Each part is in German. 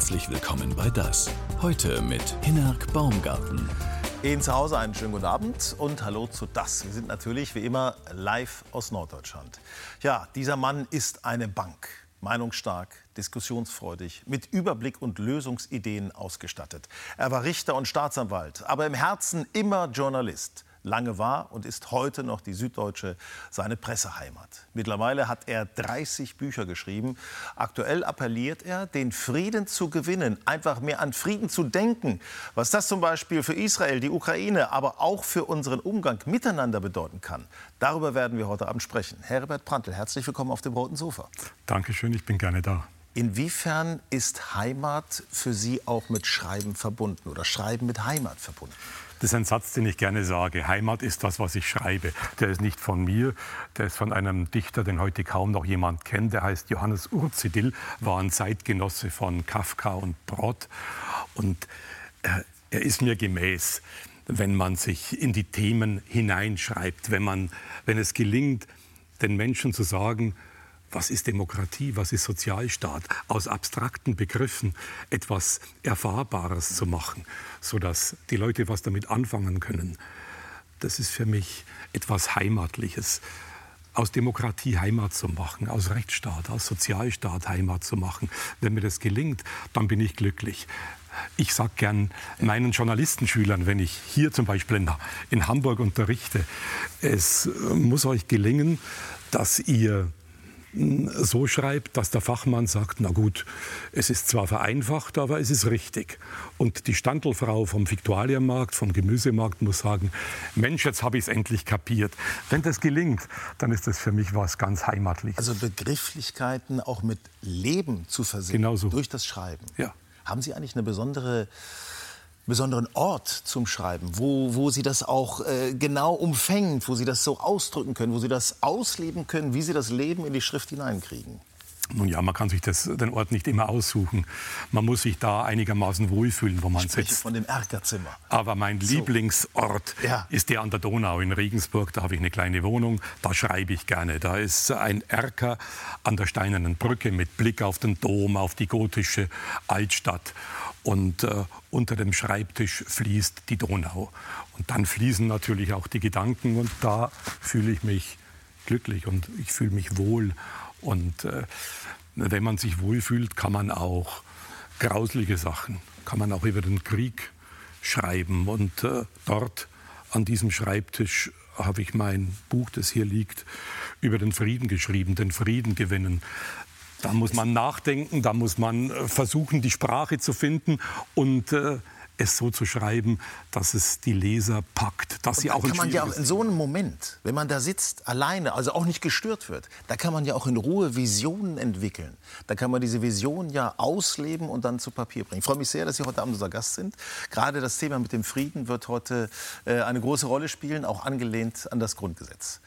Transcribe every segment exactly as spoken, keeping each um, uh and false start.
Herzlich willkommen bei Das. Heute mit Hinnerk Baumgarten. Ihnen zu Hause einen schönen guten Abend und hallo zu Das. Wir sind natürlich wie immer live aus Norddeutschland. Ja, dieser Mann ist eine Bank. Meinungsstark, diskussionsfreudig, mit Überblick und Lösungsideen ausgestattet. Er war Richter und Staatsanwalt, aber im Herzen immer Journalist. Lange war und ist heute noch die Süddeutsche seine Presseheimat. Mittlerweile hat er dreißig Bücher geschrieben. Aktuell appelliert er, den Frieden zu gewinnen, einfach mehr an Frieden zu denken. Was das zum Beispiel für Israel, die Ukraine, aber auch für unseren Umgang miteinander bedeuten kann, darüber werden wir heute Abend sprechen. Herbert Prantl, herzlich willkommen auf dem roten Sofa. Dankeschön, ich bin gerne da. Inwiefern ist Heimat für Sie auch mit Schreiben verbunden oder Schreiben mit Heimat verbunden? Das ist ein Satz, den ich gerne sage. Heimat ist das, was ich schreibe. Der ist nicht von mir, der ist von einem Dichter, den heute kaum noch jemand kennt. Der heißt Johannes Urzidil, war ein Zeitgenosse von Kafka und Brod. Und äh, er ist mir gemäß, wenn man sich in die Themen hineinschreibt, wenn, man, wenn es gelingt, den Menschen zu sagen, was ist Demokratie, was ist Sozialstaat, aus abstrakten Begriffen etwas Erfahrbares zu machen, sodass die Leute was damit anfangen können. Das ist für mich etwas Heimatliches. Aus Demokratie Heimat zu machen, aus Rechtsstaat, aus Sozialstaat Heimat zu machen. Wenn mir das gelingt, dann bin ich glücklich. Ich sage gern meinen Journalistenschülern, wenn ich hier zum Beispiel in, in Hamburg unterrichte, es muss euch gelingen, dass ihr so schreibt, dass der Fachmann sagt, na gut, es ist zwar vereinfacht, aber es ist richtig. Und die Standelfrau vom Viktualienmarkt, vom Gemüsemarkt muss sagen, Mensch, jetzt habe ich es endlich kapiert. Wenn das gelingt, dann ist das für mich was ganz Heimatliches. Also Begrifflichkeiten auch mit Leben zu versehen, genau so. Durch das Schreiben. Ja. Haben Sie eigentlich eine besondere... besonderen Ort zum Schreiben, wo, wo Sie das auch äh, genau umfängt, wo Sie das so ausdrücken können, wo Sie das ausleben können, wie Sie das Leben in die Schrift hineinkriegen? Nun ja, man kann sich das, den Ort nicht immer aussuchen. Man muss sich da einigermaßen wohlfühlen, wo man ich spreche sitzt. Von dem Erkerzimmer. Aber mein so. Lieblingsort ja. ist der an der Donau in Regensburg. Da habe ich eine kleine Wohnung, da schreibe ich gerne. Da ist ein Erker an der Steinernen Brücke mit Blick auf den Dom, auf die gotische Altstadt. Und äh, unter dem Schreibtisch fließt die Donau. Und dann fließen natürlich auch die Gedanken. Und da fühle ich mich glücklich und ich fühle mich wohl. Und äh, wenn man sich wohlfühlt, kann man auch grauslige Sachen, kann man auch über den Krieg schreiben. Und äh, dort an diesem Schreibtisch habe ich mein Buch, das hier liegt, über den Frieden geschrieben, den Frieden gewinnen. Da muss man nachdenken, da muss man versuchen, die Sprache zu finden und äh, es so zu schreiben, dass es die Leser packt. Dass sie auch kann man ja auch in so einem Moment, wenn man da sitzt, alleine, also auch nicht gestört wird, da kann man ja auch in Ruhe Visionen entwickeln. Da kann man diese Visionen ja ausleben und dann zu Papier bringen. Ich freue mich sehr, dass Sie heute Abend unser Gast sind. Gerade das Thema mit dem Frieden wird heute äh, eine große Rolle spielen, auch angelehnt an das Grundgesetz.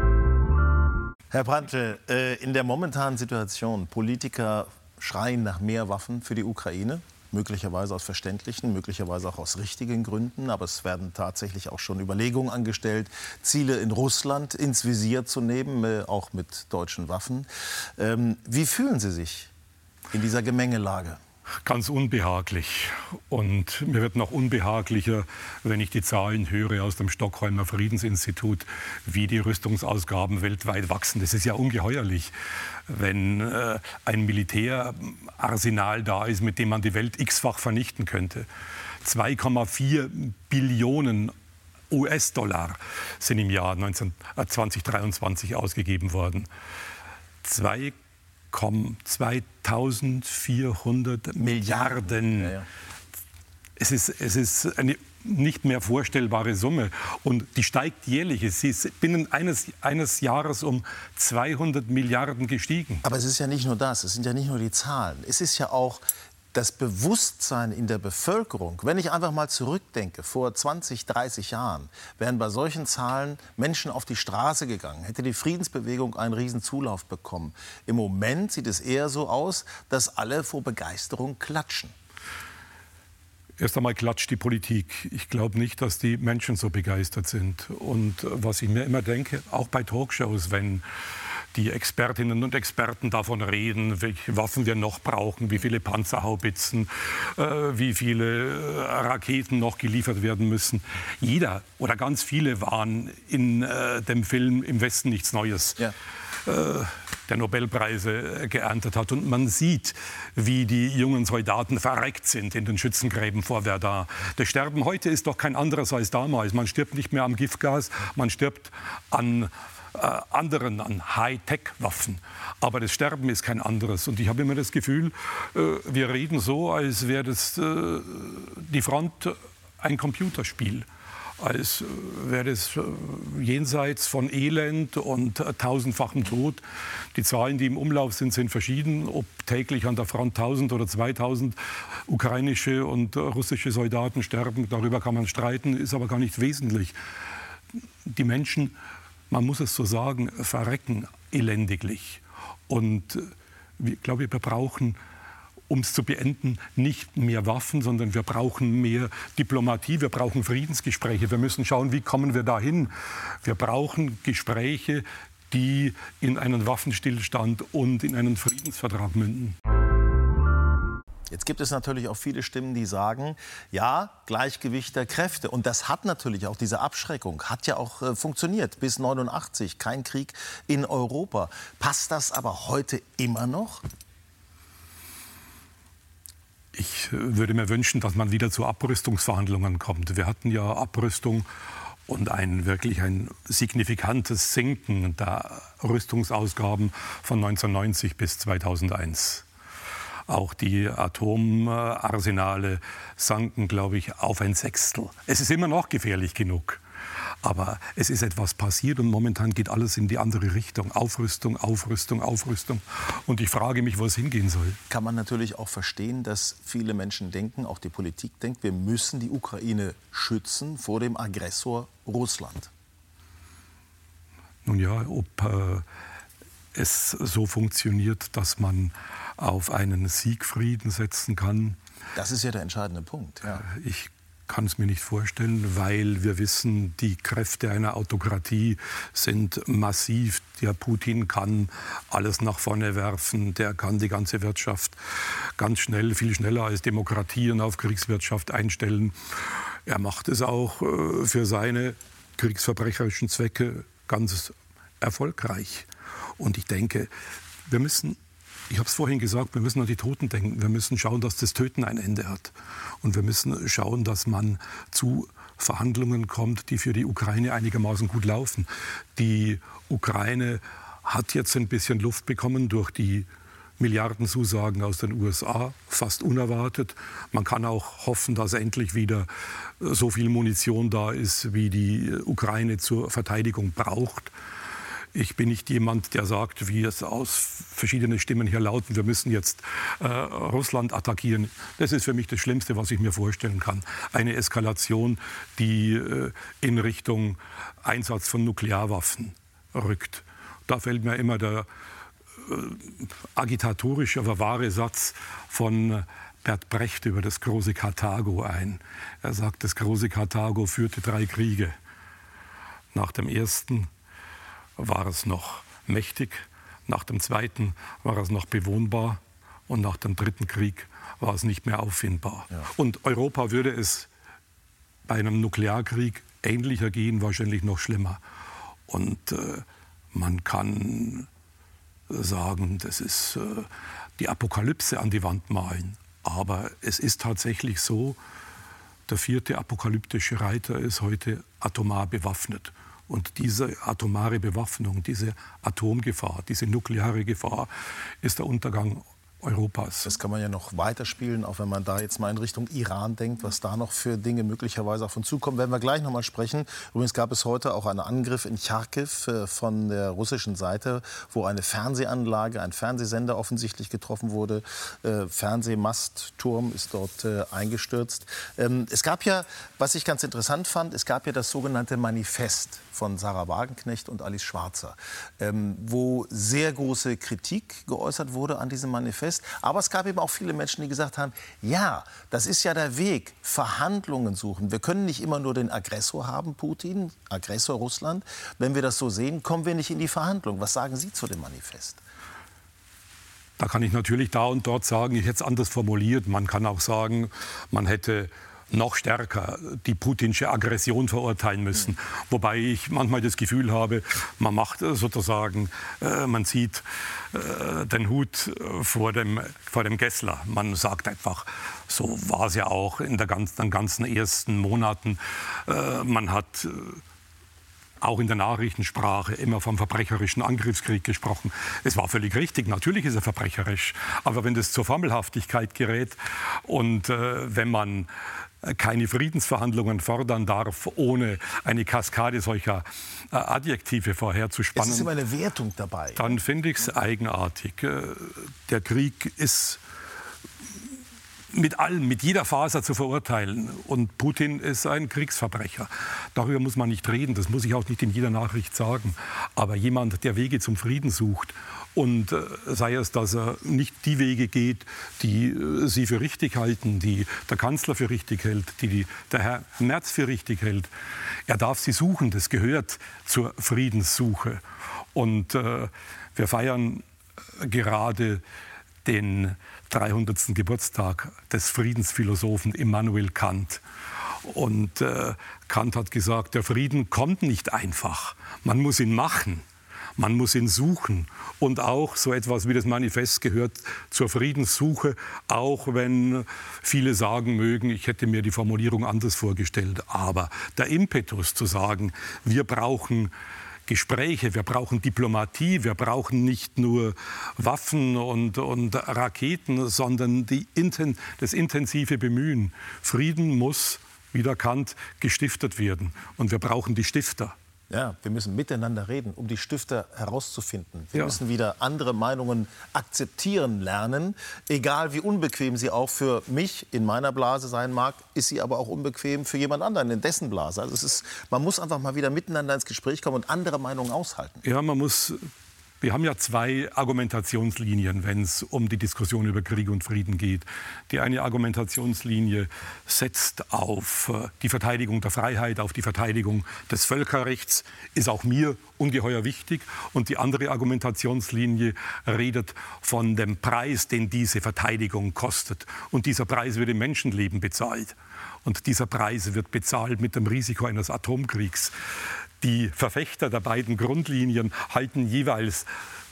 Herr Prantl, äh, in der momentanen Situation, Politiker schreien nach mehr Waffen für die Ukraine, möglicherweise aus verständlichen, möglicherweise auch aus richtigen Gründen, aber es werden tatsächlich auch schon Überlegungen angestellt, Ziele in Russland ins Visier zu nehmen, äh, auch mit deutschen Waffen. Ähm, wie fühlen Sie sich in dieser Gemengelage? Ganz unbehaglich. Und mir wird noch unbehaglicher, wenn ich die Zahlen höre aus dem Stockholmer Friedensinstitut, wie die Rüstungsausgaben weltweit wachsen. Das ist ja ungeheuerlich, wenn äh, ein Militärarsenal da ist, mit dem man die Welt x-fach vernichten könnte. zwei Komma vier Billionen U S-Dollar sind im Jahr zweitausenddreiundzwanzig ausgegeben worden. zwei zweitausendvierhundert Milliarden. Ja, ja. Es ist, es ist eine nicht mehr vorstellbare Summe. Und die steigt jährlich. Sie ist binnen eines, eines Jahres um zweihundert Milliarden gestiegen. Aber es ist ja nicht nur das. Es sind ja nicht nur die Zahlen. Es ist ja auch das Bewusstsein in der Bevölkerung. Wenn ich einfach mal zurückdenke, vor zwanzig, dreißig Jahren wären bei solchen Zahlen Menschen auf die Straße gegangen, hätte die Friedensbewegung einen riesen Zulauf bekommen. Im Moment sieht es eher so aus, dass alle vor Begeisterung klatschen. Erst einmal klatscht die Politik. Ich glaube nicht, dass die Menschen so begeistert sind. Und was ich mir immer denke, auch bei Talkshows, wenn die Expertinnen und Experten davon reden, welche Waffen wir noch brauchen, wie viele Panzerhaubitzen, äh, wie viele Raketen noch geliefert werden müssen. Jeder oder ganz viele waren in äh, dem Film Im Westen nichts Neues. Ja. der Nobelpreise geerntet hat. Und man sieht, wie die jungen Soldaten verreckt sind in den Schützengräben vor Verdun. Das Sterben heute ist doch kein anderes als damals. Man stirbt nicht mehr am Giftgas, man stirbt an äh, anderen, an Hightech-Waffen. Aber das Sterben ist kein anderes. Und ich habe immer das Gefühl, äh, wir reden so, als wäre das äh, die Front ein Computerspiel. Als wäre es jenseits von Elend und tausendfachem Tod. Die Zahlen, die im Umlauf sind, sind verschieden. Ob täglich an der Front tausend oder zweitausend ukrainische und russische Soldaten sterben, darüber kann man streiten, ist aber gar nicht wesentlich. Die Menschen, man muss es so sagen, verrecken elendiglich. Und ich glaube, wir brauchen, um es zu beenden, nicht mehr Waffen, sondern wir brauchen mehr Diplomatie, wir brauchen Friedensgespräche. Wir müssen schauen, wie kommen wir dahin. Wir brauchen Gespräche, die in einen Waffenstillstand und in einen Friedensvertrag münden. Jetzt gibt es natürlich auch viele Stimmen, die sagen, ja, Gleichgewicht der Kräfte. Und das hat natürlich auch, diese Abschreckung hat ja auch äh, funktioniert. Bis neunundachtzig, kein Krieg in Europa. Passt das aber heute immer noch? Ich würde mir wünschen, dass man wieder zu Abrüstungsverhandlungen kommt. Wir hatten ja Abrüstung und ein wirklich ein signifikantes Sinken der Rüstungsausgaben von neunzehnhundertneunzig bis zweitausendeins. Auch die Atomarsenale sanken, glaube ich, auf ein Sechstel. Es ist immer noch gefährlich genug. Aber es ist etwas passiert und momentan geht alles in die andere Richtung. Aufrüstung, Aufrüstung, Aufrüstung. Und ich frage mich, wo es hingehen soll. Kann man natürlich auch verstehen, dass viele Menschen denken, auch die Politik denkt, wir müssen die Ukraine schützen vor dem Aggressor Russland. Nun ja, ob äh, es so funktioniert, dass man auf einen Siegfrieden setzen kann. Das ist ja der entscheidende Punkt. Ja. Ich kann es mir nicht vorstellen, weil wir wissen, die Kräfte einer Autokratie sind massiv. Der Putin kann alles nach vorne werfen, der kann die ganze Wirtschaft ganz schnell, viel schneller als Demokratien auf Kriegswirtschaft einstellen. Er macht es auch äh, für seine kriegsverbrecherischen Zwecke ganz erfolgreich. Und ich denke, wir müssen, ich habe es vorhin gesagt, wir müssen an die Toten denken. Wir müssen schauen, dass das Töten ein Ende hat. Und wir müssen schauen, dass man zu Verhandlungen kommt, die für die Ukraine einigermaßen gut laufen. Die Ukraine hat jetzt ein bisschen Luft bekommen durch die Milliardenzusagen aus den U S A, fast unerwartet. Man kann auch hoffen, dass endlich wieder so viel Munition da ist, wie die Ukraine zur Verteidigung braucht. Ich bin nicht jemand, der sagt, wie es aus verschiedenen Stimmen hier lauten, wir müssen jetzt äh, Russland attackieren. Das ist für mich das Schlimmste, was ich mir vorstellen kann. Eine Eskalation, die äh, in Richtung Einsatz von Nuklearwaffen rückt. Da fällt mir immer der äh, agitatorische, aber wahre Satz von Bert Brecht über das große Karthago ein. Er sagt, das große Karthago führte drei Kriege. Nach dem ersten war es noch mächtig, nach dem zweiten war es noch bewohnbar und nach dem dritten Krieg war es nicht mehr auffindbar. Ja. Und Europa würde es bei einem Nuklearkrieg ähnlicher gehen, wahrscheinlich noch schlimmer. Und äh, man kann sagen, das ist äh, die Apokalypse an die Wand malen. Aber es ist tatsächlich so, der vierte apokalyptische Reiter ist heute atomar bewaffnet. Und diese atomare Bewaffnung, diese Atomgefahr, diese nukleare Gefahr ist der Untergang Europas. Das kann man ja noch weiterspielen, auch wenn man da jetzt mal in Richtung Iran denkt, was da noch für Dinge möglicherweise auf uns zukommen, werden wir gleich noch mal sprechen. Übrigens gab es heute auch einen Angriff in Charkiw äh, von der russischen Seite, wo eine Fernsehanlage, ein Fernsehsender offensichtlich getroffen wurde. Äh, Fernsehmastturm ist dort äh, eingestürzt. Ähm, es gab ja, was ich ganz interessant fand, es gab ja das sogenannte Manifest von Sarah Wagenknecht und Alice Schwarzer, ähm, wo sehr große Kritik geäußert wurde an diesem Manifest. Manifest. Aber es gab eben auch viele Menschen, die gesagt haben, ja, das ist ja der Weg, Verhandlungen suchen. Wir können nicht immer nur den Aggressor haben, Putin, Aggressor Russland. Wenn wir das so sehen, kommen wir nicht in die Verhandlung. Was sagen Sie zu dem Manifest? Da kann ich natürlich da und dort sagen, ich hätte es anders formuliert. Man kann auch sagen, man hätte noch stärker die putinsche Aggression verurteilen müssen. Mhm. Wobei ich manchmal das Gefühl habe, man macht sozusagen, äh, man zieht äh, den Hut vor dem, vor dem Gessler. Man sagt einfach, so war es ja auch in der ganzen, den ganzen ersten Monaten. Äh, man hat äh, auch in der Nachrichtensprache immer vom verbrecherischen Angriffskrieg gesprochen. Es war völlig richtig, natürlich ist er verbrecherisch. Aber wenn das zur Formelhaftigkeit gerät und äh, wenn man keine Friedensverhandlungen fordern darf, ohne eine Kaskade solcher äh, Adjektive vorherzuspannen. Es ist immer eine Wertung dabei. Dann finde ich es eigenartig. Äh, der Krieg ist mit allem, mit jeder Faser zu verurteilen. Und Putin ist ein Kriegsverbrecher. Darüber muss man nicht reden, das muss ich auch nicht in jeder Nachricht sagen. Aber jemand, der Wege zum Frieden sucht und äh, sei es, dass er nicht die Wege geht, die äh, Sie für richtig halten, die der Kanzler für richtig hält, die, die der Herr Merz für richtig hält. Er darf sie suchen, das gehört zur Friedenssuche. Und äh, wir feiern gerade den dreihundertsten Geburtstag des Friedensphilosophen Immanuel Kant. Und äh, Kant hat gesagt, der Frieden kommt nicht einfach. Man muss ihn machen. Man muss ihn suchen. Und auch so etwas wie das Manifest gehört zur Friedenssuche, auch wenn viele sagen mögen, ich hätte mir die Formulierung anders vorgestellt. Aber der Impetus zu sagen, wir brauchen Gespräche, wir brauchen Diplomatie, wir brauchen nicht nur Waffen und, und Raketen, sondern die, das intensive Bemühen. Frieden muss, wie der Kant, gestiftet werden. Und wir brauchen die Stifter. Ja, wir müssen miteinander reden, um die Stifter herauszufinden. Wir ja. müssen wieder andere Meinungen akzeptieren lernen. Egal wie unbequem sie auch für mich in meiner Blase sein mag, ist sie aber auch unbequem für jemand anderen in dessen Blase. Also es ist, man muss einfach mal wieder miteinander ins Gespräch kommen und andere Meinungen aushalten. Ja, man muss... Wir haben ja zwei Argumentationslinien, wenn es um die Diskussion über Krieg und Frieden geht. Die eine Argumentationslinie setzt auf die Verteidigung der Freiheit, auf die Verteidigung des Völkerrechts, ist auch mir ungeheuer wichtig. Und die andere Argumentationslinie redet von dem Preis, den diese Verteidigung kostet. Und dieser Preis wird im Menschenleben bezahlt. Und dieser Preis wird bezahlt mit dem Risiko eines Atomkriegs. Die Verfechter der beiden Grundlinien halten jeweils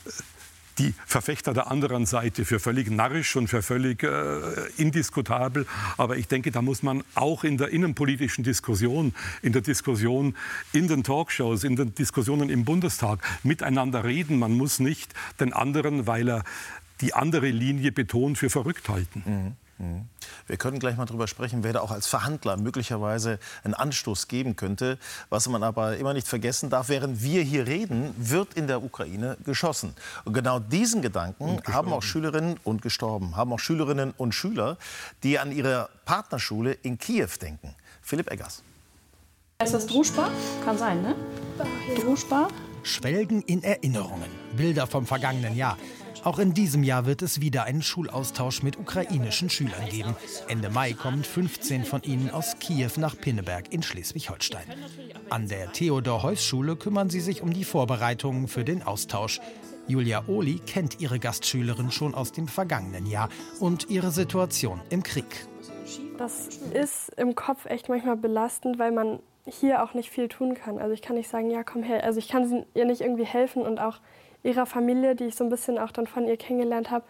die Verfechter der anderen Seite für völlig narrisch und für völlig äh, indiskutabel. Aber ich denke, da muss man auch in der innenpolitischen Diskussion, in der Diskussion in den Talkshows, in den Diskussionen im Bundestag miteinander reden. Man muss nicht den anderen, weil er die andere Linie betont, für verrückt halten. Mhm. Wir können gleich mal darüber sprechen, wer da auch als Verhandler möglicherweise einen Anstoß geben könnte. Was man aber immer nicht vergessen darf, während wir hier reden, wird in der Ukraine geschossen. Und genau diesen Gedanken haben auch Schülerinnen und gestorben, haben auch Schülerinnen und Schüler, die an ihre Partnerschule in Kiew denken. Philipp Eggers. Ist das Druschba? Kann sein, ne? Druschba? Schwelgen in Erinnerungen. Bilder vom vergangenen Jahr. Auch in diesem Jahr wird es wieder einen Schulaustausch mit ukrainischen Schülern geben. Ende Mai kommen fünfzehn von ihnen aus Kiew nach Pinneberg in Schleswig-Holstein. An der Theodor-Heuss-Schule kümmern sie sich um die Vorbereitungen für den Austausch. Julia Ohli kennt ihre Gastschülerin schon aus dem vergangenen Jahr und ihre Situation im Krieg. Das ist im Kopf echt manchmal belastend, weil man hier auch nicht viel tun kann. Also ich kann nicht sagen, ja komm her, also ich kann ihr nicht irgendwie helfen und auch ihrer Familie, die ich so ein bisschen auch dann von ihr kennengelernt habe.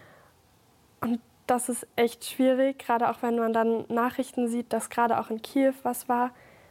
Und das ist echt schwierig, gerade auch wenn man dann Nachrichten sieht, dass gerade auch in Kiew was war.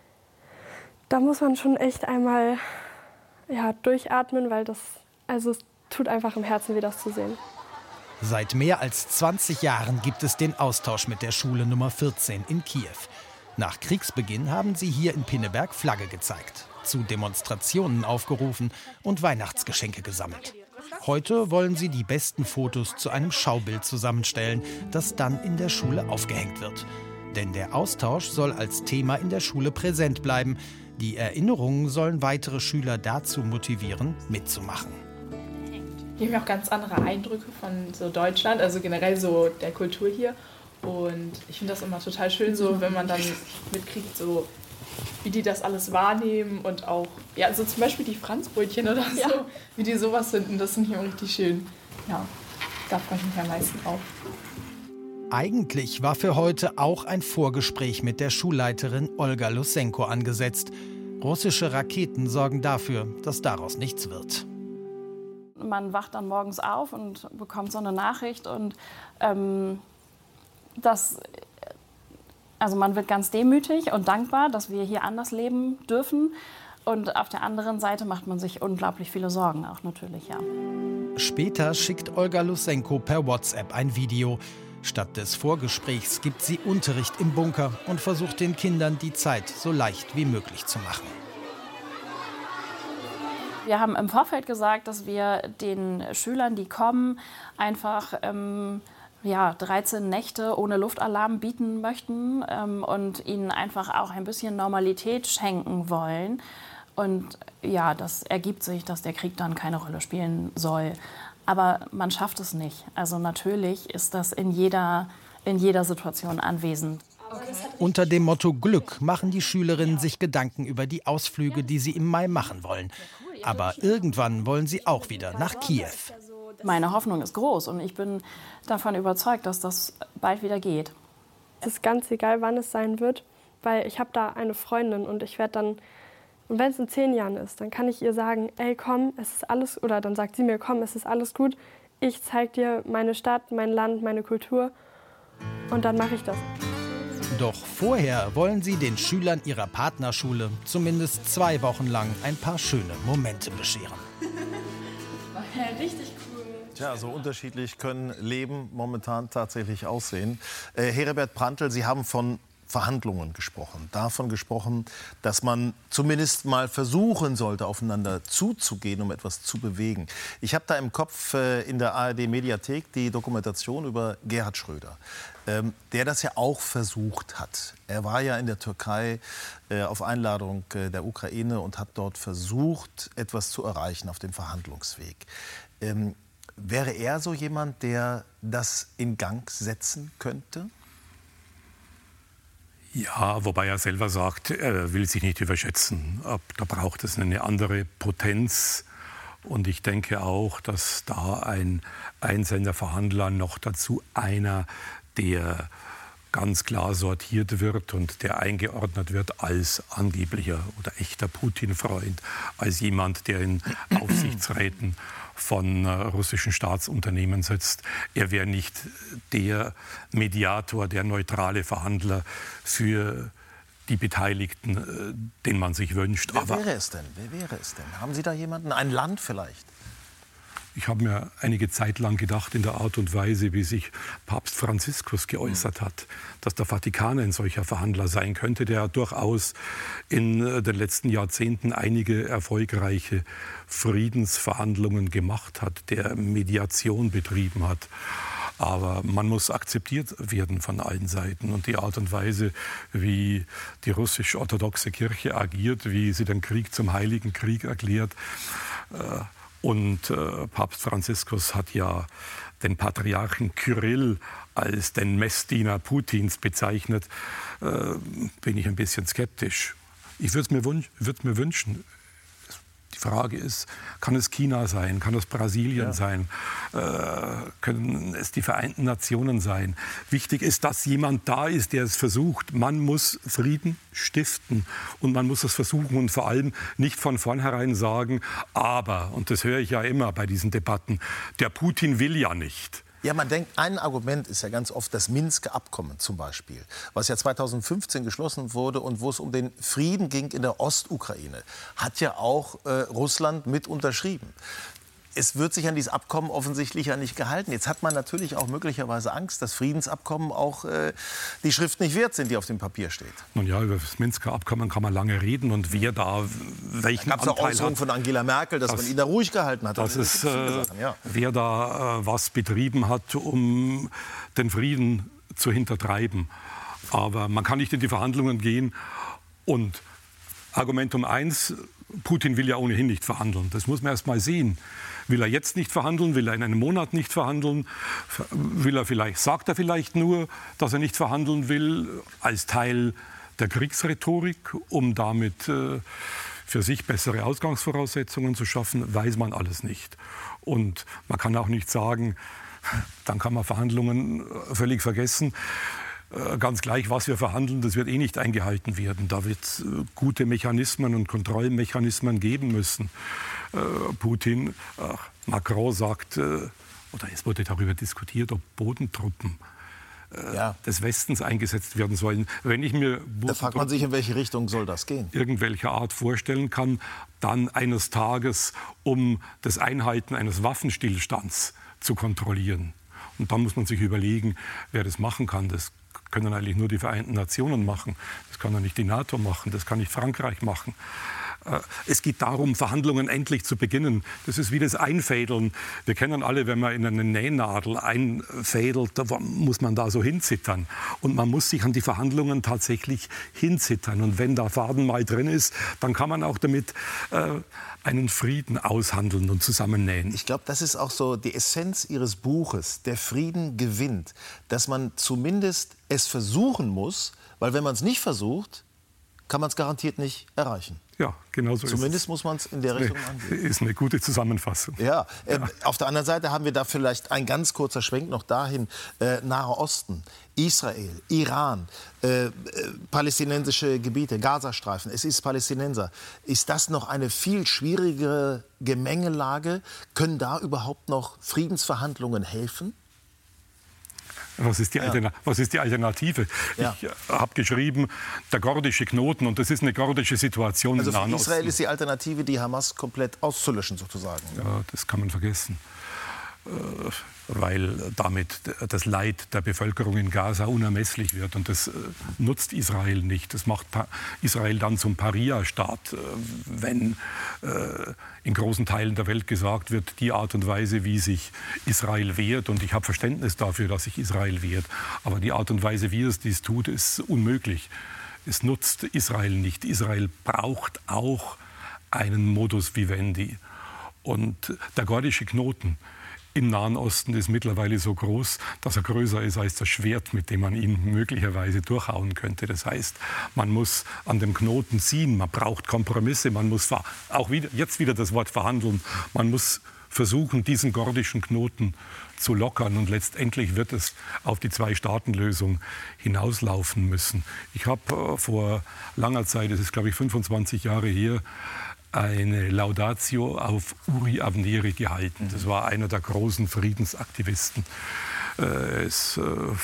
Da muss man schon echt einmal ja, durchatmen, weil das, also es tut einfach im Herzen weh, das zu sehen. Seit mehr als zwanzig Jahren gibt es den Austausch mit der Schule Nummer vierzehn in Kiew. Nach Kriegsbeginn haben sie hier in Pinneberg Flagge gezeigt, zu Demonstrationen aufgerufen und Weihnachtsgeschenke gesammelt. Heute wollen sie die besten Fotos zu einem Schaubild zusammenstellen, das dann in der Schule aufgehängt wird. Denn der Austausch soll als Thema in der Schule präsent bleiben. Die Erinnerungen sollen weitere Schüler dazu motivieren, mitzumachen. Die haben auch ganz andere Eindrücke von so Deutschland, also generell so der Kultur hier. Und ich finde das immer total schön, so wenn man dann mitkriegt, so wie die das alles wahrnehmen und auch, ja, so zum Beispiel die Franzbrötchen oder so, ja. wie die sowas finden, das finde ich immer richtig schön. Ja, da freue ich mich am meisten auf. Eigentlich war für heute auch ein Vorgespräch mit der Schulleiterin Olga Lusenko angesetzt. Russische Raketen sorgen dafür, dass daraus nichts wird. Man wacht dann morgens auf und bekommt so eine Nachricht und ähm, das, also man wird ganz demütig und dankbar, dass wir hier anders leben dürfen. Und auf der anderen Seite macht man sich unglaublich viele Sorgen auch natürlich, ja. Später schickt Olga Lusenko per WhatsApp ein Video. Statt des Vorgesprächs gibt sie Unterricht im Bunker und versucht den Kindern die Zeit so leicht wie möglich zu machen. Wir haben im Vorfeld gesagt, dass wir den Schülern, die kommen, einfach ähm, ja, dreizehn Nächte ohne Luftalarm bieten möchten ähm, und ihnen einfach auch ein bisschen Normalität schenken wollen. Und ja, das ergibt sich, dass der Krieg dann keine Rolle spielen soll. Aber man schafft es nicht. Also natürlich ist das in jeder, in jeder Situation anwesend. Okay. Unter dem Motto Glück machen die Schülerinnen sich Gedanken über die Ausflüge, die sie im Mai machen wollen. Aber irgendwann wollen sie auch wieder nach Kiew. Meine Hoffnung ist groß und ich bin davon überzeugt, dass das bald wieder geht. Es ist ganz egal, wann es sein wird, weil ich habe da eine Freundin und ich werde dann, und wenn es in zehn Jahren ist, dann kann ich ihr sagen, ey komm, es ist alles, oder dann sagt sie mir, komm, es ist alles gut, ich zeige dir meine Stadt, mein Land, meine Kultur und dann mache ich das. Doch vorher wollen sie den Schülern ihrer Partnerschule zumindest zwei Wochen lang ein paar schöne Momente bescheren. Ja, richtig cool. Tja, so unterschiedlich können Leben momentan tatsächlich aussehen. Äh, Heribert Prantl, Sie haben von Verhandlungen gesprochen, davon gesprochen, dass man zumindest mal versuchen sollte, aufeinander zuzugehen, um etwas zu bewegen. Ich habe da im Kopf äh, in der A R D-Mediathek die Dokumentation über Gerhard Schröder, ähm, der das ja auch versucht hat. Er war ja in der Türkei äh, auf Einladung äh, der Ukraine und hat dort versucht, etwas zu erreichen auf dem Verhandlungsweg. Ähm, wäre er so jemand, der das in Gang setzen könnte? Ja, wobei er selber sagt, er will sich nicht überschätzen. Da braucht es eine andere Potenz. Und ich denke auch, dass da ein einzelner Verhandler noch dazu einer, der ganz klar sortiert wird und der eingeordnet wird als angeblicher oder echter Putin-Freund, als jemand, der in Aufsichtsräten von russischen Staatsunternehmen sitzt. Er wäre nicht der Mediator, der neutrale Verhandler für die Beteiligten, den man sich wünscht. Wer Aber wäre es denn? Wer wäre es denn? Haben Sie da jemanden? Ein Land vielleicht? ich habe mir einige Zeit lang gedacht, in der Art und Weise, wie sich Papst Franziskus geäußert hat, dass der Vatikan ein solcher Verhandler sein könnte, der durchaus in den letzten Jahrzehnten einige erfolgreiche Friedensverhandlungen gemacht hat, der Mediation betrieben hat. Aber man muss akzeptiert werden von allen Seiten. Und die Art und Weise, wie die russisch-orthodoxe Kirche agiert, wie sie den Krieg zum Heiligen Krieg erklärt. Und Papst Franziskus hat ja den Patriarchen Kyrill als den Messdiener Putins bezeichnet. Bin ich ein bisschen skeptisch. Ich würde es mir, wünsch, würd mir wünschen. Die Frage ist, kann es China sein, kann es Brasilien ja. sein, äh, können es die Vereinten Nationen sein? Wichtig ist, dass jemand da ist, der es versucht. Man muss Frieden stiften und man muss es versuchen und vor allem nicht von vornherein sagen, aber, und das höre ich ja immer bei diesen Debatten, der Putin will ja nicht. Ja, man denkt, ein Argument ist ja ganz oft das Minsker Abkommen zum Beispiel, was ja zweitausendfünfzehn geschlossen wurde und wo es um den Frieden ging in der Ostukraine, hat ja auch äh, Russland mit unterschrieben. Es wird sich an dieses Abkommen offensichtlich ja nicht gehalten. Jetzt hat man natürlich auch möglicherweise Angst, dass Friedensabkommen auch äh, die Schrift nicht wert sind, die auf dem Papier steht. Nun ja, über das Minsker Abkommen kann man lange reden und wer da welchen da gab's Anteil eine Äußerung von Angela Merkel, dass das, man ihn da ruhig gehalten hat. Das ist, äh, Sachen, ja. wer da äh, was betrieben hat, um den Frieden zu hintertreiben. Aber man kann nicht in die Verhandlungen gehen und Argumentum eins, Putin will ja ohnehin nicht verhandeln. Das muss man erst mal sehen. Will er jetzt nicht verhandeln? Will er in einem Monat nicht verhandeln? Will er vielleicht, sagt er vielleicht nur, dass er nicht verhandeln will, als Teil der Kriegsrhetorik, um damit äh, für sich bessere Ausgangsvoraussetzungen zu schaffen? Weiß man alles nicht. Und man kann auch nicht sagen, dann kann man Verhandlungen völlig vergessen. Ganz gleich, was wir verhandeln, das wird eh nicht eingehalten werden. Da wird es gute Mechanismen und Kontrollmechanismen geben müssen. Putin, Macron sagt, oder es wurde darüber diskutiert, ob Bodentruppen ja. des Westens eingesetzt werden sollen. Wenn ich mir da fragt man sich, in welche Richtung soll das gehen? Irgendwelcher Art vorstellen kann, dann eines Tages, um das Einhalten eines Waffenstillstands zu kontrollieren. Und dann muss man sich überlegen, wer das machen kann. Das können eigentlich nur die Vereinten Nationen machen. Das kann ja nicht die NATO machen, das kann nicht Frankreich machen. Es geht darum, Verhandlungen endlich zu beginnen. Das ist wie das Einfädeln. Wir kennen alle, wenn man in eine Nähnadel einfädelt, da muss man da so hinzittern. Und man muss sich an die Verhandlungen tatsächlich hinzittern. Und wenn da Faden mal drin ist, dann kann man auch damit äh, einen Frieden aushandeln und zusammennähen. Ich glaube, das ist auch so die Essenz Ihres Buches. Der Frieden gewinnt. Dass man zumindest es versuchen muss, weil wenn man es nicht versucht, kann man es garantiert nicht erreichen. Ja, genau so ist es. Zumindest muss man es in der Richtung angehen. Ist eine gute Zusammenfassung. Ja, äh, ja. Auf der anderen Seite haben wir da vielleicht ein ganz kurzer Schwenk noch dahin. Äh, Nahe Osten, Israel, Iran, äh, äh, palästinensische Gebiete, Gazastreifen, es ist Palästinenser. Ist das noch eine viel schwierigere Gemengelage? Können da überhaupt noch Friedensverhandlungen helfen? Was ist die, ja. Was ist die Alternative? Ja. Ich äh, habe geschrieben, der gordische Knoten, und das ist eine gordische Situation also im Nahen Osten. Also für Israel ist die Alternative, die Hamas komplett auszulöschen sozusagen. Ja, das kann man vergessen. Äh, weil damit das Leid der Bevölkerung in Gaza unermesslich wird. Und das äh, nutzt Israel nicht. Das macht pa- Israel dann zum Paria-Staat, äh, wenn äh, in großen Teilen der Welt gesagt wird, die Art und Weise, wie sich Israel wehrt, und ich habe Verständnis dafür, dass sich Israel wehrt, aber die Art und Weise, wie es dies tut, ist unmöglich. Es nutzt Israel nicht. Israel braucht auch einen Modus vivendi. Und der gordische Knoten im Nahen Osten ist mittlerweile so groß, dass er größer ist als das Schwert, mit dem man ihn möglicherweise durchhauen könnte. Das heißt, man muss an dem Knoten ziehen, man braucht Kompromisse, man muss auch wieder, jetzt wieder das Wort verhandeln, man muss versuchen, diesen gordischen Knoten zu lockern, und letztendlich wird es auf die Zwei-Staaten-Lösung hinauslaufen müssen. Ich habe äh, vor langer Zeit, das ist glaube ich fünfundzwanzig Jahre her, eine Laudatio auf Uri Avneri gehalten. Das war einer der großen Friedensaktivisten. Er ist äh,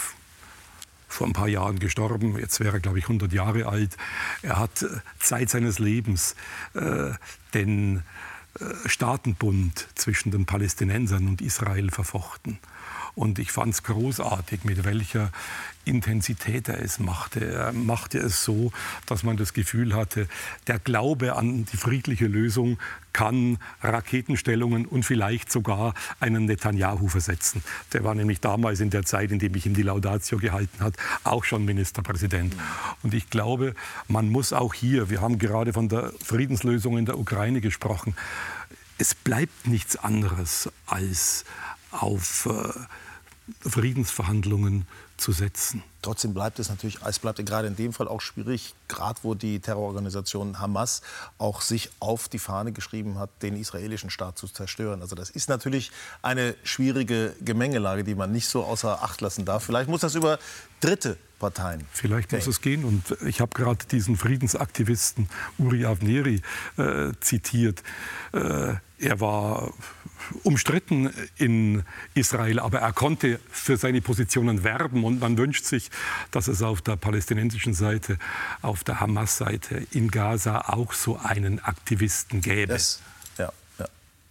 vor ein paar Jahren gestorben. Jetzt wäre er, glaube ich, hundert Jahre alt. Er hat Zeit seines Lebens äh, den äh, Staatenbund zwischen den Palästinensern und Israel verfochten. Und ich fand es großartig, mit welcher Intensität er es machte. Er machte es so, dass man das Gefühl hatte, der Glaube an die friedliche Lösung kann Raketenstellungen und vielleicht sogar einen Netanyahu versetzen. Der war nämlich damals in der Zeit, in der ich ihm die Laudatio gehalten hat, auch schon Ministerpräsident. Und ich glaube, man muss auch hier, wir haben gerade von der Friedenslösung in der Ukraine gesprochen, es bleibt nichts anderes als auf äh, Friedensverhandlungen zu setzen. Trotzdem bleibt es natürlich, es bleibt gerade in dem Fall auch schwierig, gerade wo die Terrororganisation Hamas auch sich auf die Fahne geschrieben hat, den israelischen Staat zu zerstören. Also das ist natürlich eine schwierige Gemengelage, die man nicht so außer Acht lassen darf. Vielleicht muss das über dritte Parteien. Vielleicht gehen. muss es gehen. Und ich habe gerade diesen Friedensaktivisten Uri Avneri äh, zitiert. Äh, er war umstritten in Israel, aber er konnte für seine Positionen werben, und man wünscht sich, dass es auf der palästinensischen Seite, auf der Hamas-Seite in Gaza auch so einen Aktivisten gäbe. Das, ja, ja.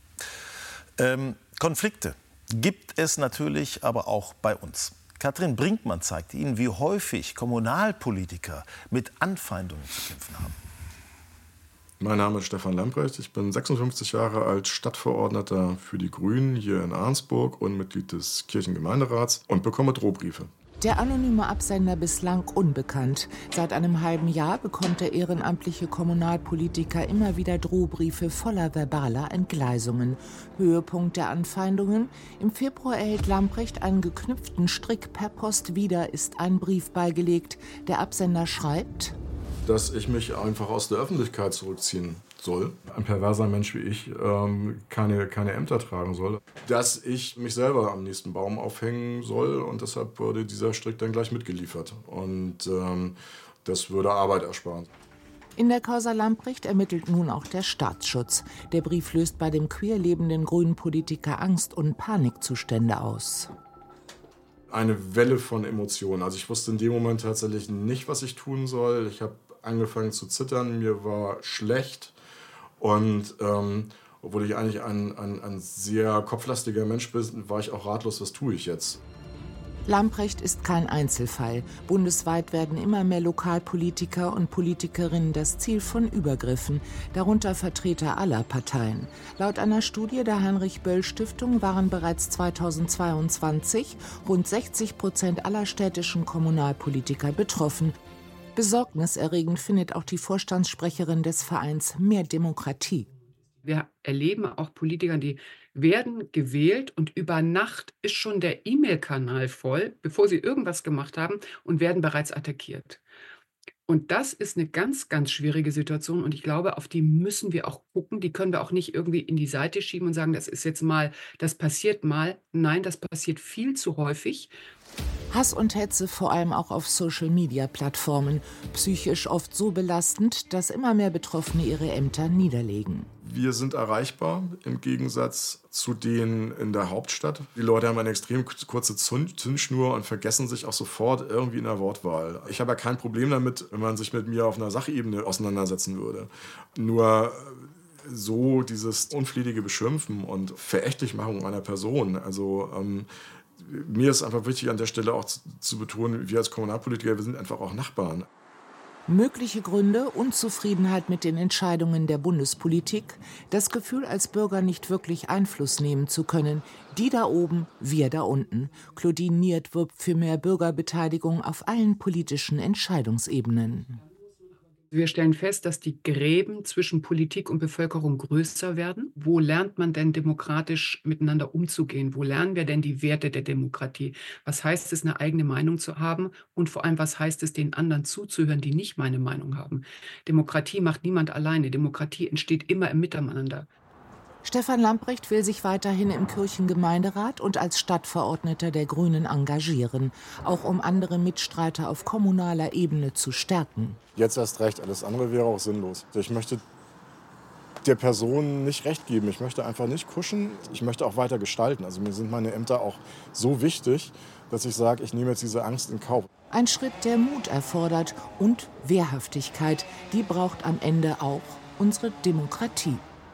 Ähm, Konflikte gibt es natürlich aber auch bei uns. Katrin Brinkmann zeigt Ihnen, wie häufig Kommunalpolitiker mit Anfeindungen zu kämpfen haben. Mein Name ist Stefan Lamprecht, ich bin sechsundfünfzig Jahre alt, Stadtverordneter für die Grünen hier in Arnsburg und Mitglied des Kirchengemeinderats und bekomme Drohbriefe. Der anonyme Absender bislang unbekannt. Seit einem halben Jahr bekommt der ehrenamtliche Kommunalpolitiker immer wieder Drohbriefe voller verbaler Entgleisungen. Höhepunkt der Anfeindungen: Im Februar erhält Lamprecht einen geknüpften Strick per Post wieder, ist ein Brief beigelegt. Der Absender schreibt, dass ich mich einfach aus der Öffentlichkeit zurückziehen soll. Ein perverser Mensch wie ich ähm, keine, keine Ämter tragen soll. Dass ich mich selber am nächsten Baum aufhängen soll und deshalb wurde dieser Strick dann gleich mitgeliefert. Und ähm, das würde Arbeit ersparen. In der Causa Lamprecht ermittelt nun auch der Staatsschutz. Der Brief löst bei dem queer lebenden grünen Politiker Angst- und Panikzustände aus. Eine Welle von Emotionen. Also ich wusste in dem Moment tatsächlich nicht, was ich tun soll. Ich habe angefangen zu zittern, mir war schlecht. Und ähm, obwohl ich eigentlich ein, ein, ein sehr kopflastiger Mensch bin, war ich auch ratlos, was tue ich jetzt? Lamprecht ist kein Einzelfall. Bundesweit werden immer mehr Lokalpolitiker und Politikerinnen das Ziel von Übergriffen, darunter Vertreter aller Parteien. Laut einer Studie der Heinrich-Böll-Stiftung waren bereits zweitausendzweiundzwanzig rund sechzig Prozent aller städtischen Kommunalpolitiker betroffen. Besorgniserregend findet auch die Vorstandssprecherin des Vereins Mehr Demokratie. Wir erleben auch Politiker, die werden gewählt und über Nacht ist schon der E-Mail-Kanal voll, bevor sie irgendwas gemacht haben, und werden bereits attackiert. Und das ist eine ganz, ganz schwierige Situation und ich glaube, auf die müssen wir auch gucken. Die können wir auch nicht irgendwie in die Seite schieben und sagen, das ist jetzt mal, das passiert mal. Nein, das passiert viel zu häufig. Hass und Hetze vor allem auch auf Social-Media-Plattformen. Psychisch oft so belastend, dass immer mehr Betroffene ihre Ämter niederlegen. Wir sind erreichbar im Gegensatz zu denen in der Hauptstadt. Die Leute haben eine extrem kurze Zündschnur und vergessen sich auch sofort irgendwie in der Wortwahl. Ich habe ja kein Problem damit, wenn man sich mit mir auf einer Sachebene auseinandersetzen würde. Nur so dieses unflätige Beschimpfen und Verächtlichmachung einer Person, also ähm, mir ist einfach wichtig, an der Stelle auch zu, zu betonen, wir als Kommunalpolitiker, wir sind einfach auch Nachbarn. Mögliche Gründe: Unzufriedenheit mit den Entscheidungen der Bundespolitik, das Gefühl, als Bürger nicht wirklich Einfluss nehmen zu können. Die da oben, wir da unten. Claudine Niert wirbt für mehr Bürgerbeteiligung auf allen politischen Entscheidungsebenen. Wir stellen fest, dass die Gräben zwischen Politik und Bevölkerung größer werden. Wo lernt man denn demokratisch miteinander umzugehen? Wo lernen wir denn die Werte der Demokratie? Was heißt es, eine eigene Meinung zu haben? Und vor allem, was heißt es, den anderen zuzuhören, die nicht meine Meinung haben? Demokratie macht niemand alleine. Demokratie entsteht immer im Miteinander. Stefan Lamprecht will sich weiterhin im Kirchengemeinderat und als Stadtverordneter der Grünen engagieren, auch um andere Mitstreiter auf kommunaler Ebene zu stärken. Jetzt erst recht, alles andere wäre auch sinnlos. Ich möchte der Person nicht recht geben, ich möchte einfach nicht kuschen, ich möchte auch weiter gestalten. Also mir sind meine Ämter auch so wichtig, dass ich sage, ich nehme jetzt diese Angst in Kauf. Ein Schritt, der Mut erfordert und Wehrhaftigkeit, die braucht am Ende auch unsere Demokratie.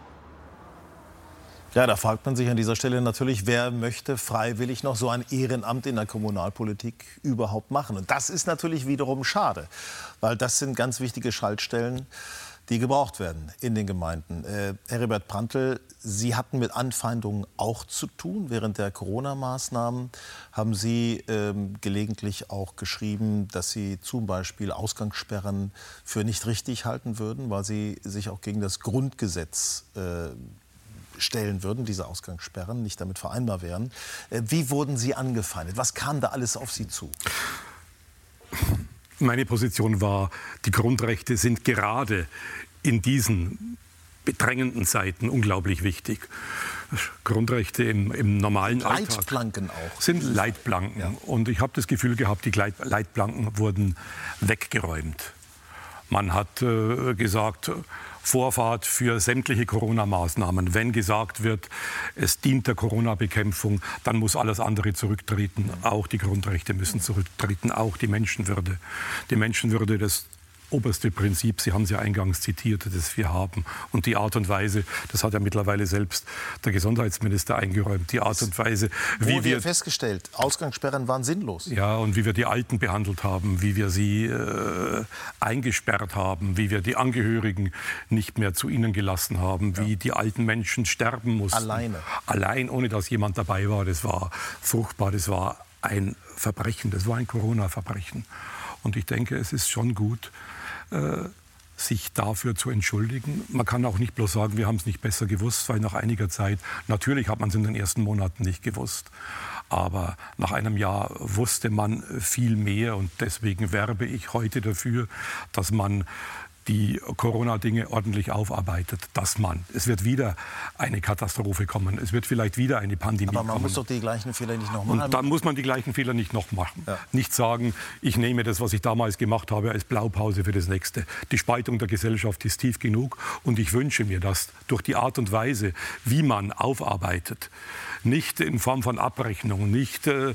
Ja, da fragt man sich an dieser Stelle natürlich, wer möchte freiwillig noch so ein Ehrenamt in der Kommunalpolitik überhaupt machen? Und das ist natürlich wiederum schade, weil das sind ganz wichtige Schaltstellen, die gebraucht werden in den Gemeinden. Äh, Heribert Prantl, Sie hatten mit Anfeindungen auch zu tun. Während der Corona-Maßnahmen haben Sie ähm, gelegentlich auch geschrieben, dass Sie zum Beispiel Ausgangssperren für nicht richtig halten würden, weil sie sich auch gegen das Grundgesetz äh, stellen würden, diese Ausgangssperren nicht damit vereinbar wären. Wie wurden Sie angefeindet? Was kam da alles auf Sie zu? Meine Position war, die Grundrechte sind gerade in diesen bedrängenden Zeiten unglaublich wichtig. Grundrechte im, im normalen Alltag Leitplanken auch. Sind Leitplanken. Ja. Und ich habe das Gefühl gehabt, die Leitplanken wurden weggeräumt. Man hat äh, gesagt, Vorfahrt für sämtliche Corona-Maßnahmen. Wenn gesagt wird, es dient der Corona-Bekämpfung, dann muss alles andere zurücktreten. Auch die Grundrechte müssen zurücktreten, auch die Menschenwürde. Die Menschenwürde, das oberste Prinzip, Sie haben es ja eingangs zitiert, das wir haben. Und die Art und Weise, das hat ja mittlerweile selbst der Gesundheitsminister eingeräumt, die Art und Weise, wie wir festgestellt, Ausgangssperren waren sinnlos. Ja, und wie wir die Alten behandelt haben, wie wir sie äh, eingesperrt haben, wie wir die Angehörigen nicht mehr zu ihnen gelassen haben, ja. Wie die alten Menschen sterben mussten. Alleine. Allein, ohne dass jemand dabei war. Das war furchtbar, das war ein Verbrechen, das war ein Corona-Verbrechen. Und ich denke, es ist schon gut, äh, sich dafür zu entschuldigen. Man kann auch nicht bloß sagen, wir haben es nicht besser gewusst, weil nach einiger Zeit, natürlich hat man es in den ersten Monaten nicht gewusst, aber nach einem Jahr wusste man viel mehr und deswegen werbe ich heute dafür, dass man die Corona-Dinge ordentlich aufarbeitet, dass man, es wird wieder eine Katastrophe kommen, es wird vielleicht wieder eine Pandemie kommen. Aber man kommen. muss doch die gleichen Fehler nicht noch machen. Und dann muss man die gleichen Fehler nicht noch machen. Ja. Nicht sagen, ich nehme das, was ich damals gemacht habe, als Blaupause für das Nächste. Die Spaltung der Gesellschaft ist tief genug und ich wünsche mir, dass durch die Art und Weise, wie man aufarbeitet, nicht in Form von Abrechnung, nicht äh,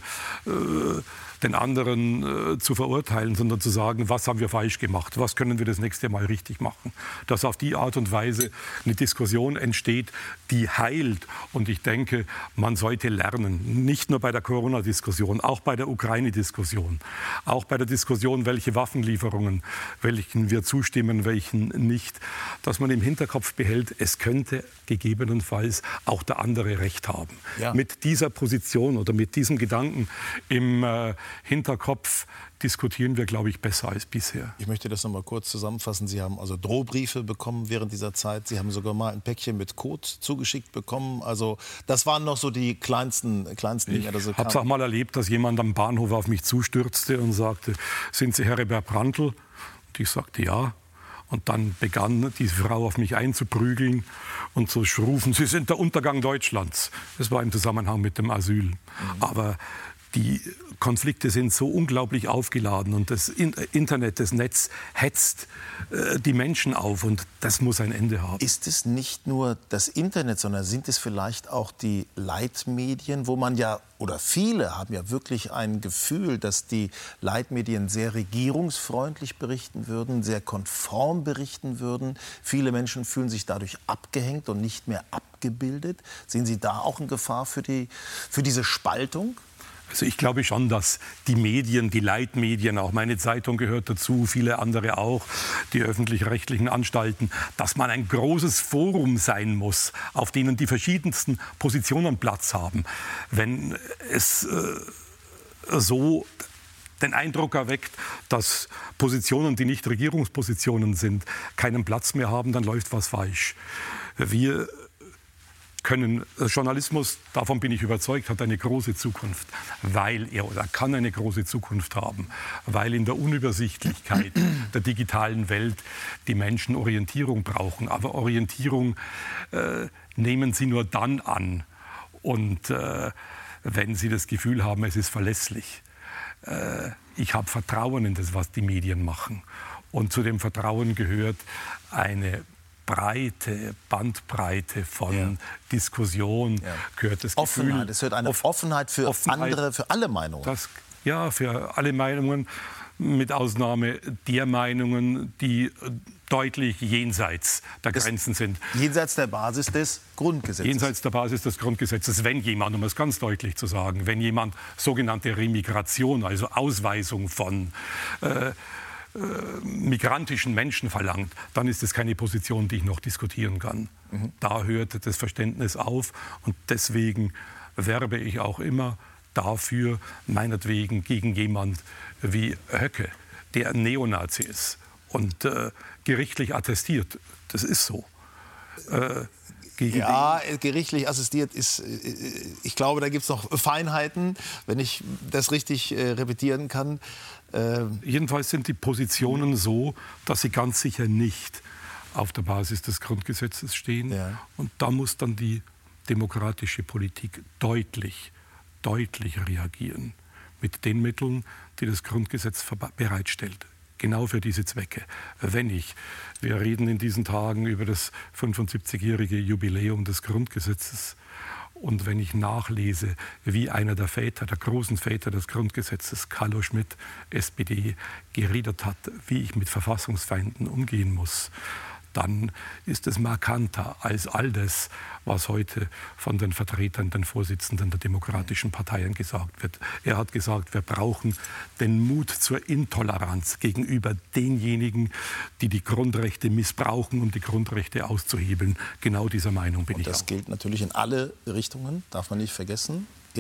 äh, den anderen äh, zu verurteilen, sondern zu sagen, was haben wir falsch gemacht, was können wir das nächste Mal richtig machen. Dass auf die Art und Weise eine Diskussion entsteht, die heilt. Und ich denke, man sollte lernen, nicht nur bei der Corona-Diskussion, auch bei der Ukraine-Diskussion, auch bei der Diskussion, welche Waffenlieferungen, welchen wir zustimmen, welchen nicht, dass man im Hinterkopf behält, es könnte gegebenenfalls auch der andere Recht haben. Ja. Mit dieser Position oder mit diesem Gedanken im äh, Hinterkopf diskutieren wir, glaube ich, besser als bisher. Ich möchte das noch mal kurz zusammenfassen. Sie haben also Drohbriefe bekommen während dieser Zeit. Sie haben sogar mal ein Päckchen mit Code zugeschickt bekommen. Also das waren noch so die kleinsten, kleinsten Dinge. Ich habe es auch mal erlebt, dass jemand am Bahnhof auf mich zustürzte und sagte, sind Sie Heribert Prantl? Und ich sagte, ja. Und dann begann diese Frau auf mich einzuprügeln und zu rufen, Sie sind der Untergang Deutschlands. Das war im Zusammenhang mit dem Asyl. Mhm. Aber die Konflikte sind so unglaublich aufgeladen und das Internet, das Netz hetzt äh, die Menschen auf und das muss ein Ende haben. Ist es nicht nur das Internet, sondern sind es vielleicht auch die Leitmedien, wo man ja, oder viele haben ja wirklich ein Gefühl, dass die Leitmedien sehr regierungsfreundlich berichten würden, sehr konform berichten würden. Viele Menschen fühlen sich dadurch abgehängt und nicht mehr abgebildet. Sehen Sie da auch eine Gefahr für, die, für diese Spaltung? Also ich glaube schon, dass die Medien, die Leitmedien, auch meine Zeitung gehört dazu, viele andere auch, die öffentlich-rechtlichen Anstalten, dass man ein großes Forum sein muss, auf denen die verschiedensten Positionen Platz haben. Wenn es äh, so den Eindruck erweckt, dass Positionen, die nicht Regierungspositionen sind, keinen Platz mehr haben, dann läuft was falsch. Wir können, Journalismus, davon bin ich überzeugt, hat eine große Zukunft, weil er oder kann eine große Zukunft haben, weil in der Unübersichtlichkeit der digitalen Welt die Menschen Orientierung brauchen. Aber Orientierung äh, nehmen sie nur dann an und äh, wenn sie das Gefühl haben, es ist verlässlich. Äh, ich habe Vertrauen in das, was die Medien machen. Und zu dem Vertrauen gehört eine breite Bandbreite von ja. Diskussion, ja. gehört das Gefühl, Offenheit. Es hört eine Offenheit für Offenheit, andere, für alle Meinungen. Das, ja, für alle Meinungen, mit Ausnahme der Meinungen, die deutlich jenseits der das Grenzen sind. Jenseits der Basis des Grundgesetzes. Jenseits der Basis des Grundgesetzes. Wenn jemand, um es ganz deutlich zu sagen, wenn jemand sogenannte Remigration, also Ausweisung von äh, Äh, migrantischen Menschen verlangt, dann ist es keine Position, die ich noch diskutieren kann. Mhm. Da hört das Verständnis auf und deswegen werbe ich auch immer dafür, meinetwegen gegen jemand wie Höcke, der ein Neonazi ist und äh, gerichtlich attestiert. Das ist so. Äh, Ja, gerichtlich assistiert ist, ich glaube, da gibt es noch Feinheiten, wenn ich das richtig äh, repetieren kann. Äh, Jedenfalls sind die Positionen so, dass sie ganz sicher nicht auf der Basis des Grundgesetzes stehen. Ja. Und da muss dann die demokratische Politik deutlich, deutlich reagieren mit den Mitteln, die das Grundgesetz bereitstellt. Genau für diese Zwecke. Wenn ich, wir reden in diesen Tagen über das fünfundsiebzigjährige Jubiläum des Grundgesetzes und wenn ich nachlese, wie einer der Väter, der großen Väter des Grundgesetzes, Carlo Schmitt, S P D, geredet hat, wie ich mit Verfassungsfeinden umgehen muss, dann ist es markanter als all das, was heute von den Vertretern, den Vorsitzenden der demokratischen Parteien gesagt wird. Er hat gesagt, wir brauchen den Mut zur Intoleranz gegenüber denjenigen, die die Grundrechte missbrauchen, um die Grundrechte auszuhebeln. Genau dieser Meinung bin ich auch. Und das gilt natürlich in alle Richtungen, darf man nicht vergessen. In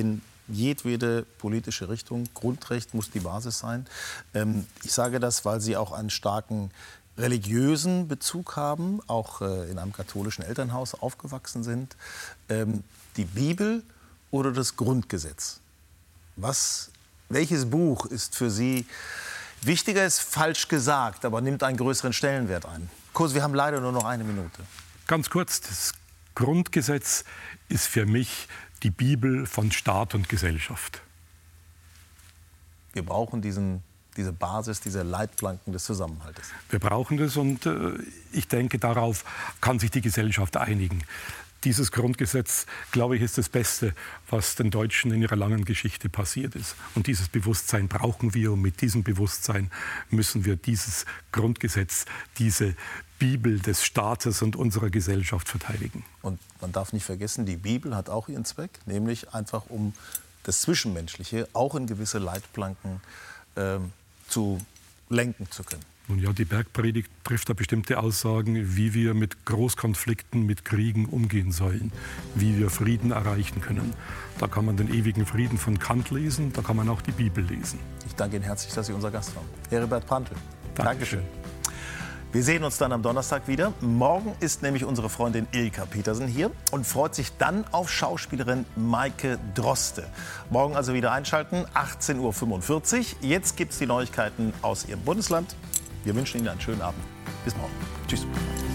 jedwede politische Richtung. Grundrecht muss die Basis sein. Ähm, ich sage das, weil Sie auch einen starken religiösen Bezug haben, auch äh, in einem katholischen Elternhaus aufgewachsen sind. Ähm, die Bibel oder das Grundgesetz? Was, welches Buch ist für Sie wichtiger, ist falsch gesagt, aber nimmt einen größeren Stellenwert ein? Kurs, wir haben leider nur noch eine Minute. Ganz kurz, das Grundgesetz ist für mich die Bibel von Staat und Gesellschaft. Wir brauchen diesen, diese Basis, diese Leitplanken des Zusammenhaltes. Wir brauchen das und äh, ich denke, darauf kann sich die Gesellschaft einigen. Dieses Grundgesetz, glaube ich, ist das Beste, was den Deutschen in ihrer langen Geschichte passiert ist. Und dieses Bewusstsein brauchen wir. Und mit diesem Bewusstsein müssen wir dieses Grundgesetz, diese Bibel des Staates und unserer Gesellschaft verteidigen. Und man darf nicht vergessen, die Bibel hat auch ihren Zweck, nämlich einfach um das Zwischenmenschliche auch in gewisse Leitplanken äh, zu lenken zu können. Nun ja, die Bergpredigt trifft da bestimmte Aussagen, wie wir mit Großkonflikten, mit Kriegen umgehen sollen, wie wir Frieden erreichen können. Da kann man den ewigen Frieden von Kant lesen, da kann man auch die Bibel lesen. Ich danke Ihnen herzlich, dass Sie unser Gast waren. Heribert Prantl. Dankeschön. Dankeschön. Wir sehen uns dann am Donnerstag wieder. Morgen ist nämlich unsere Freundin Ilka Petersen hier und freut sich dann auf Schauspielerin Maike Droste. Morgen also wieder einschalten, achtzehn Uhr fünfundvierzig. Jetzt gibt es die Neuigkeiten aus Ihrem Bundesland. Wir wünschen Ihnen einen schönen Abend. Bis morgen. Tschüss.